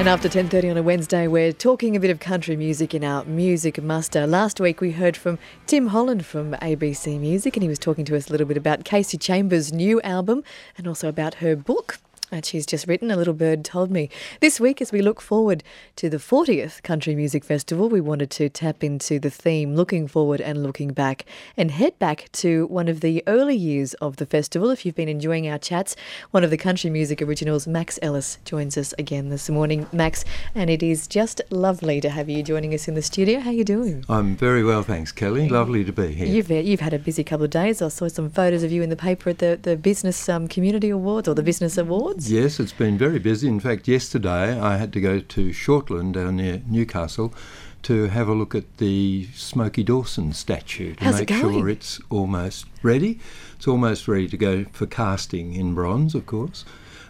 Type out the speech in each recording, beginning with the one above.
And after 10:30 on a Wednesday, we're talking a bit of country music in our Music Muster. Last week we heard from Tim Holland from ABC Music, and he was talking to us a little bit about Kasey Chambers' new album and also about her book that she's just written, A Little Bird Told Me. This week, as we look forward to the 40th Country Music Festival, we wanted to tap into the theme, looking forward and looking back, and head back to one of the early years of the festival. If you've been enjoying our chats, one of the country music originals, Max Ellis, joins us again this morning. Max, and it is just lovely to have you joining us in the studio. How are you doing? I'm very well, thanks, Kelly. Lovely to be here. You've had a busy couple of days. I saw some photos of you in the paper at the Business Community Awards, or the Business Awards. Yes, it's been very busy. In fact, yesterday I had to go to Shortland down near Newcastle to have a look at the Smokey Dawson statue to make sure it's almost ready. It's almost ready to go for casting in bronze, of course,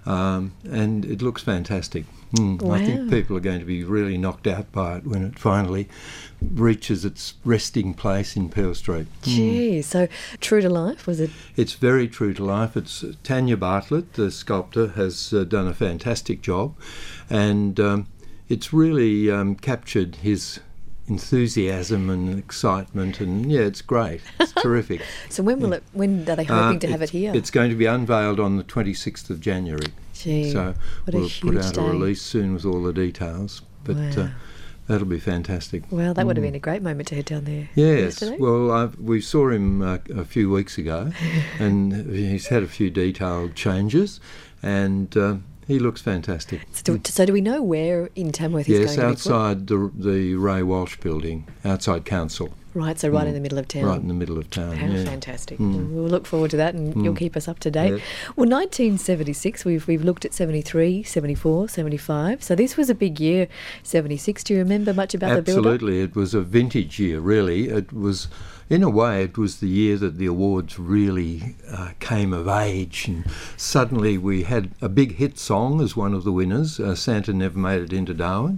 and it looks fantastic. Wow. I think people are going to be really knocked out by it when it finally reaches its resting place in Pearl Street. Gee, so true to life, was it? It's very true to life. It's Tanya Bartlett, the sculptor, has done a fantastic job, and it's really captured his enthusiasm and excitement, and it's great. It's terrific. So when are they hoping to have it here? It's going to be unveiled on the 26th of January. Gee, so we'll put out a release soon with all the details, but that'll be fantastic. Well, that would have been a great moment to head down there. Yes, yesterday. well, we saw him a few weeks ago, and he's had a few detailed changes, and he looks fantastic. So do we know where in Tamworth he's going to be put? Yes, outside the Ray Walsh building, outside Council. Right, so right in the middle of town. Right in the middle of town, How fantastic. We'll look forward to that, and you'll keep us up to date. Yeah. Well, 1976, we've looked at 73, 74, 75. So this was a big year, 76. Do you remember much about the build-up? Absolutely. It was a vintage year, really. It was, in a way, it was the year that the awards really came of age, and suddenly we had a big hit song as one of the winners, Santa Never Made It Into Darwin,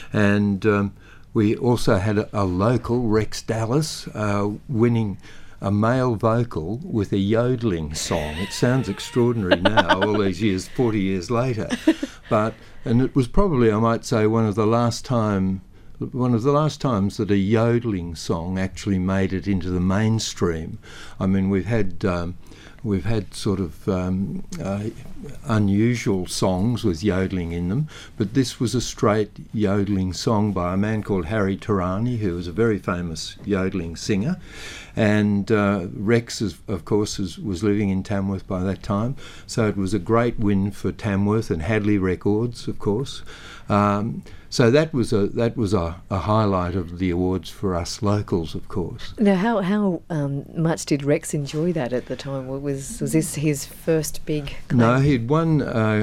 and we also had a local, Rex Dallas, winning a male vocal with a yodeling song. It sounds extraordinary now, all these years, 40 years later. And it was probably, I might say, one of the last times that a yodeling song actually made it into the mainstream. I mean, we've had sort of unusual songs with yodeling in them, but this was a straight yodeling song by a man called Harry Tarani, who was a very famous yodeling singer, and Rex, of course, was living in Tamworth by that time, so it was a great win for Tamworth and Hadley Records, of course. So that was a highlight of the awards for us locals, of course. Now, how much did Rex enjoy that at the time? Was this his first big claim? No, he'd won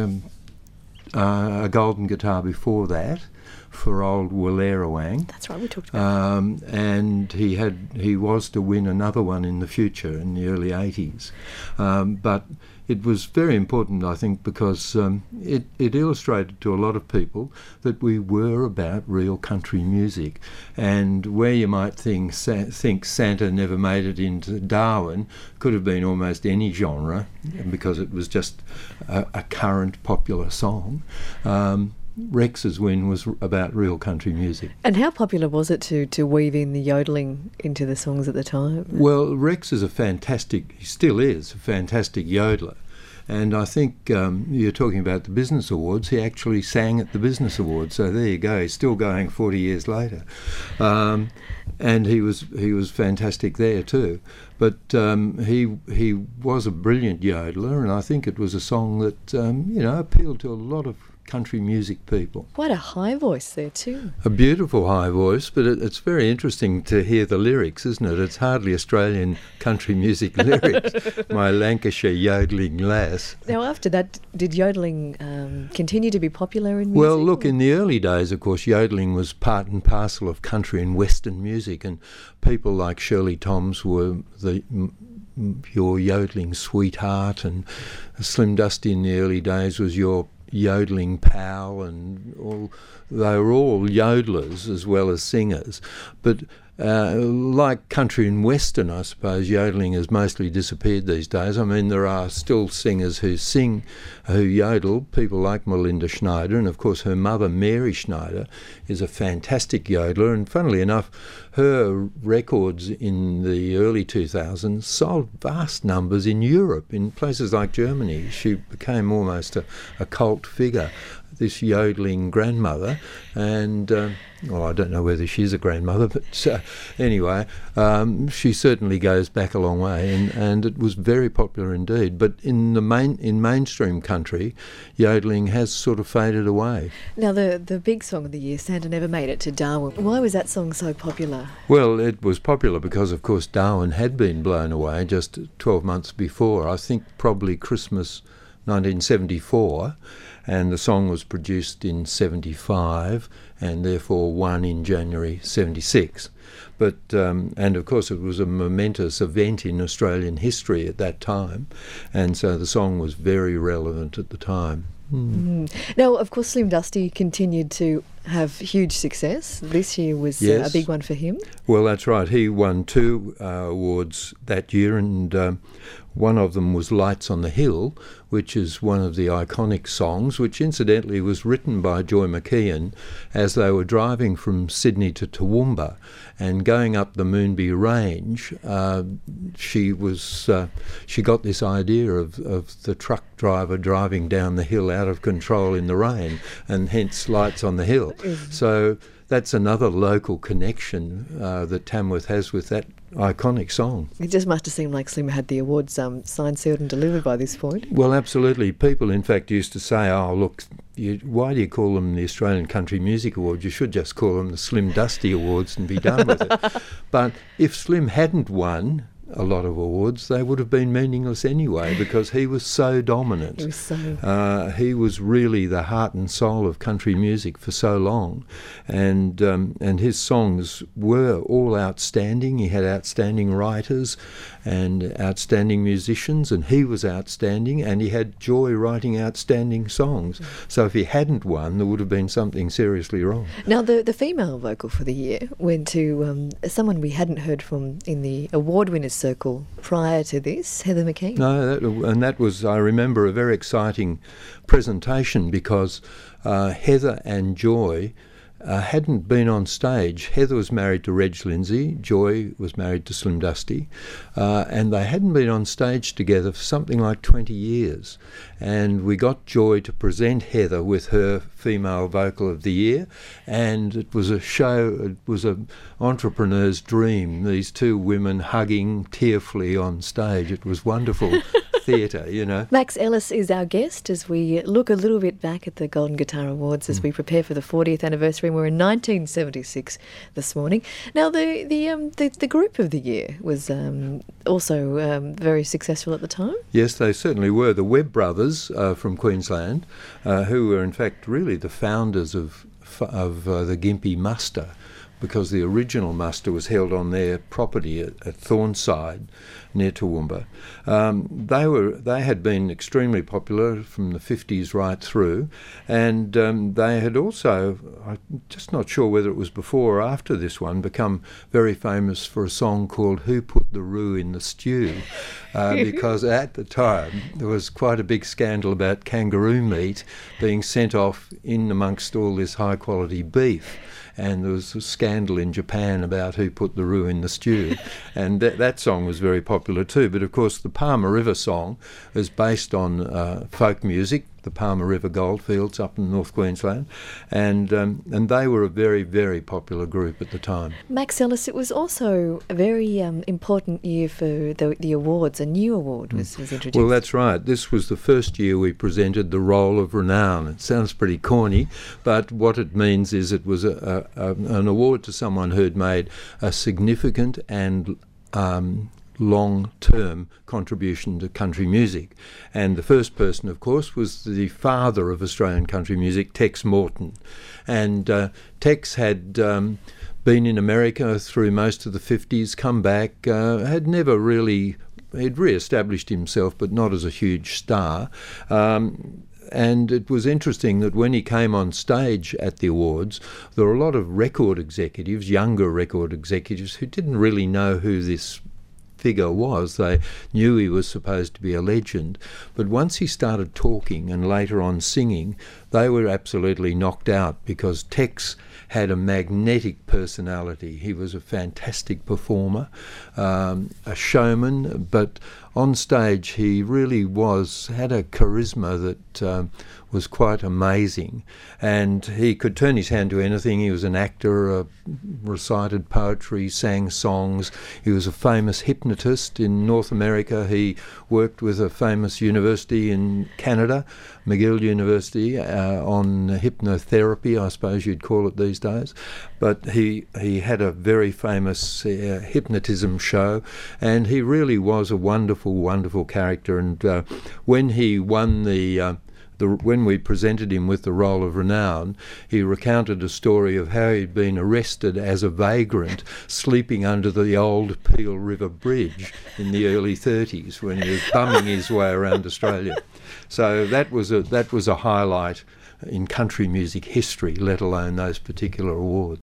a golden guitar before that for old Wallerawang. That's right, we talked about that. And he was to win another one in the future, in the early 80s. But it was very important, I think, because it illustrated to a lot of people that we were about real country music. And where you might think Santa Never Made It Into Darwin could have been almost any genre, because it was just a current popular song. Rex's win was about real country music. And how popular was it to weave in the yodeling into the songs at the time? Well, Rex is he still is a fantastic yodeler. And I think you're talking about the Business Awards. He actually sang at the Business Awards, so there you go. He's still going 40 years later, and he was fantastic there too. But he was a brilliant yodeler, and I think it was a song that appealed to a lot of country music people. Quite a high voice there too. A beautiful high voice, but it's very interesting to hear the lyrics, isn't it? It's hardly Australian country music lyrics. My Lancashire yodeling lass. Now, after that, did yodeling continue to be popular in music? Well, look, in the early days, of course, yodeling was part and parcel of country and Western music, and people like Shirley Toms were your yodeling sweetheart, and Slim Dusty in the early days was your yodeling pal, and they were all yodelers as well as singers. But like country and western, I suppose, yodelling has mostly disappeared these days. I mean, there are still singers who sing, who yodel, people like Melinda Schneider, and of course her mother, Mary Schneider, is a fantastic yodeler, and funnily enough, her records in the early 2000s sold vast numbers in Europe, in places like Germany. She became almost a cult figure, this yodeling grandmother, and well, I don't know whether she's a grandmother, but anyway, she certainly goes back a long way, and it was very popular indeed. But in mainstream country, yodeling has sort of faded away. Now, the big song of the year, Santa Never Made It to Darwin. Why was that song so popular? Well, it was popular because, of course, Darwin had been blown away just 12 months before. I think probably Christmas 1974, and the song was produced in 75 and therefore won in January 76. But and of course it was a momentous event in Australian history at that time, and so the song was very relevant at the time. Now, of course, Slim Dusty continued to have huge success. This year was a big one for him. Well, that's right. He won 2 awards that year, and one of them was Lights on the Hill, which is one of the iconic songs, which incidentally was written by Joy McKeon as they were driving from Sydney to Toowoomba and going up the Moonbi Range. She got this idea of the truck driver driving down the hill out of control in the rain, and hence Lights on the Hill. So that's another local connection that Tamworth has with that iconic song. It just must have seemed like Slim had the awards signed, sealed and delivered by this point. Well, absolutely. People, in fact, used to say, oh, look, why do you call them the Australian Country Music Awards? You should just call them the Slim Dusty Awards and be done with it. But if Slim hadn't won a lot of awards, they would have been meaningless anyway, because he was so dominant. He was really the heart and soul of country music for so long, and his songs were all outstanding. He had outstanding writers and outstanding musicians, and he was outstanding, and he had Joy writing outstanding songs. So if he hadn't won, there would have been something seriously wrong. Now, the female vocal for the year went to someone we hadn't heard from in the award winners circle prior to this, Heather McKean. No, that was, I remember, a very exciting presentation, because Heather and Joy hadn't been on stage. Heather was married to Reg Lindsay, Joy was married to Slim Dusty, and they hadn't been on stage together for something like 20 years. And we got Joy to present Heather with her Female Vocal of the Year, and it was a show, it was an entrepreneur's dream, these 2 women hugging tearfully on stage. It was wonderful theatre, you know. Max Ellis is our guest as we look a little bit back at the Golden Guitar Awards as we prepare for the 40th anniversary. We're in 1976 this morning. Now, the group of the year was also very successful at the time. Yes, they certainly were. The Webb brothers from Queensland, who were in fact really the founders of the Gympie muster, because the original muster was held on their property at Thornside near Toowoomba. They had been extremely popular from the 50s right through, and they had also, I'm just not sure whether it was before or after this one, become very famous for a song called Who Put the Roo in the Stew, because at the time there was quite a big scandal about kangaroo meat being sent off in amongst all this high quality beef. And there was a scandal in Japan about who put the roux in the stew. And that song was very popular too. But of course the Palmer River song is based on folk music, the Palmer River Goldfields up in North Queensland. And they were a very, very popular group at the time. Max Ellis, it was also a very important year for the awards. A new award was introduced. Well, that's right. This was the first year we presented the Roll of Renown. It sounds pretty corny, but what it means is it was an award to someone who'd made a significant and long-term contribution to country music. And the first person, of course, was the father of Australian country music, Tex Morton. And Tex had been in America through most of the 50s, come back, had never really, he'd re-established himself, but not as a huge star. and it was interesting that when he came on stage at the awards, there were a lot of record executives, younger record executives, who didn't really know who this figure was. They knew he was supposed to be a legend, but once he started talking and later on singing, they were absolutely knocked out, because Tex had a magnetic personality. He was a fantastic performer, a showman, but on stage he really had a charisma that was quite amazing, and he could turn his hand to anything. He was an actor, recited poetry, sang songs. He was a famous hypnotist in North America. He worked with a famous university in Canada, McGill University, on hypnotherapy, I suppose you'd call it these days. But he had a very famous hypnotism show, and he really was a wonderful, wonderful character. And when he won when we presented him with the Roll of Renown, he recounted a story of how he'd been arrested as a vagrant sleeping under the old Peel River Bridge in the early 30s when he was bumming his way around Australia. So that was a highlight in country music history, let alone those particular awards.